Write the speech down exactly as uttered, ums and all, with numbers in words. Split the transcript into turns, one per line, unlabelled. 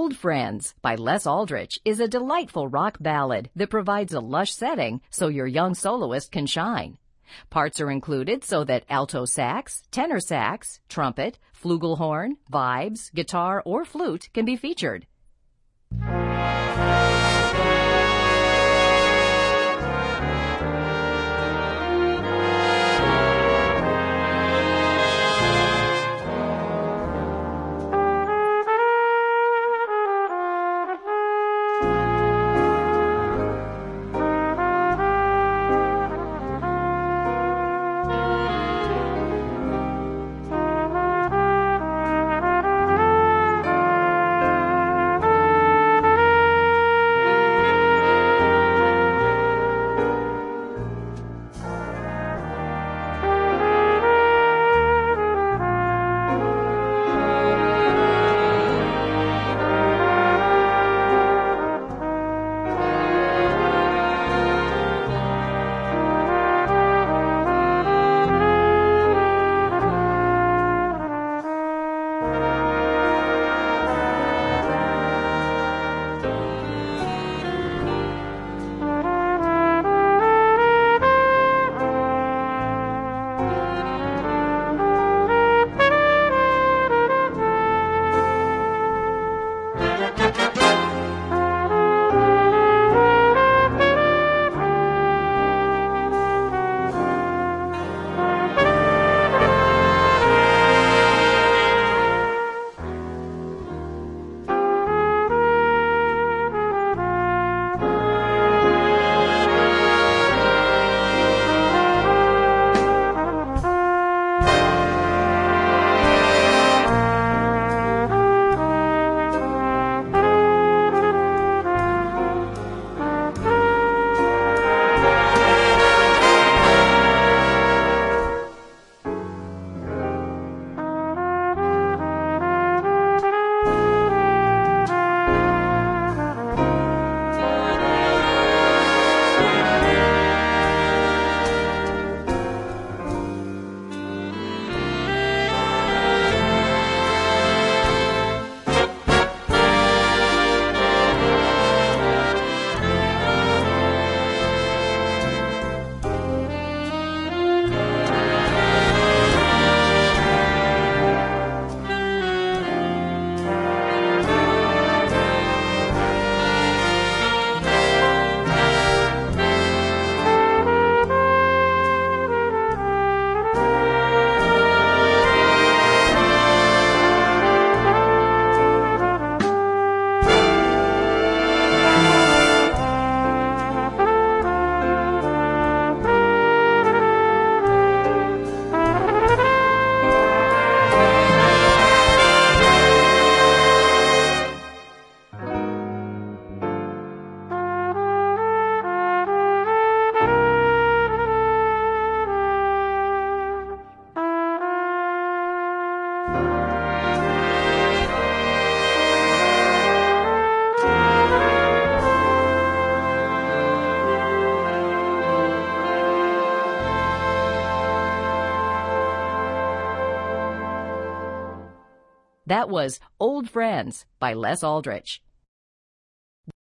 Old Friends by Les Aldrich is a delightful rock ballad that provides a lush setting so your young soloist can shine. Parts are included so that alto sax, tenor sax, trumpet, flugelhorn, vibes, guitar, or flute can be featured. That was Old Friends by Les Aldrich.